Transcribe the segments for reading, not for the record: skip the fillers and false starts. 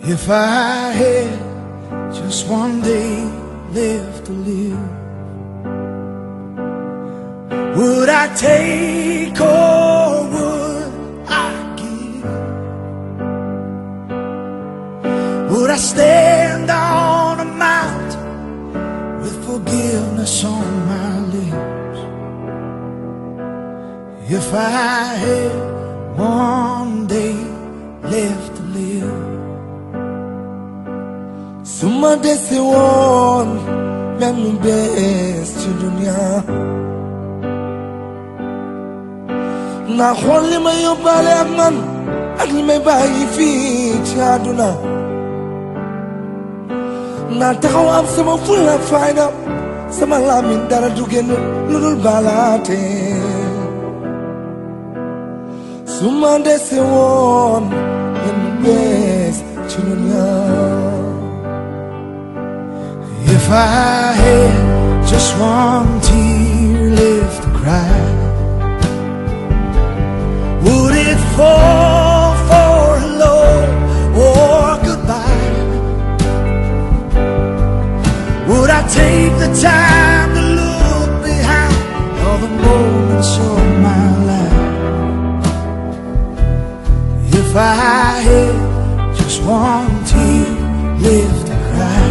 If I had just one day left to live, would I take or would I give? Would I stand on a mountain with forgiveness on my lips? If I had one day left to live, suma desi won menu bes ci dunya na xol li ma yóbbaale ak man ak li may bàyyi fii ci àdduna na taxaw am sama fulla fayda sama làmmiñ dara du génn lu dul balaate suma desi won menu bes ci dunya. If I had just one tear left to cry, would it fall for hello or goodbye? Would I take the time to look behind all the moments of my life? If I had just one tear left to cry,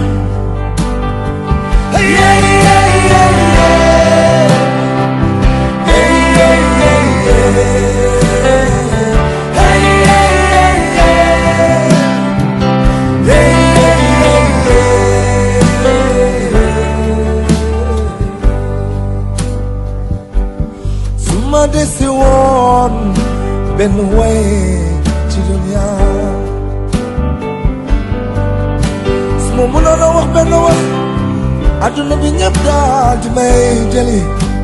suma desi woon benn way ci dunya suma mënoon a wax benn wax aduna bi ñëpp daal di may jëli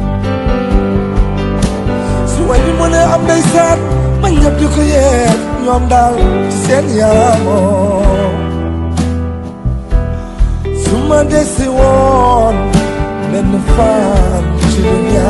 su way bi mënee am ndeysaan ma ñëpp di ko yeeg ñoom daal ci seen yaramoo su ma desi woon benn fan ci dunya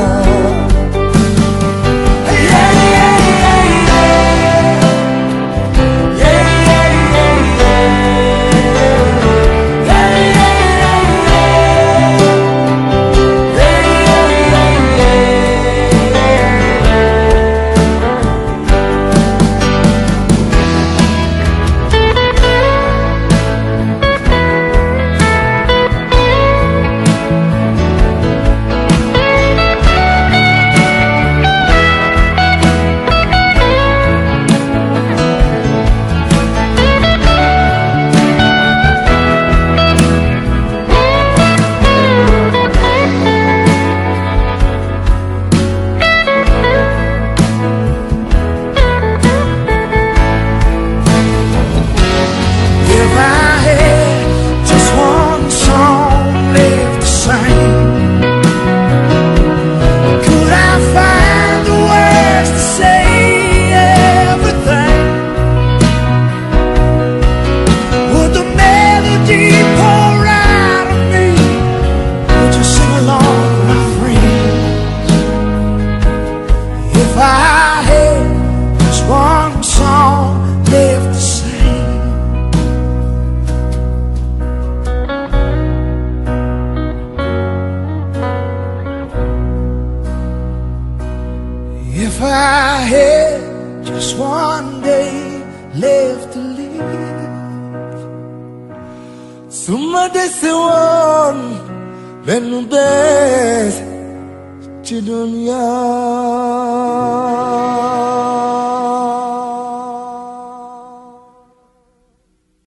If I had just one day left to live, suma desi woon benn bés ci dunya.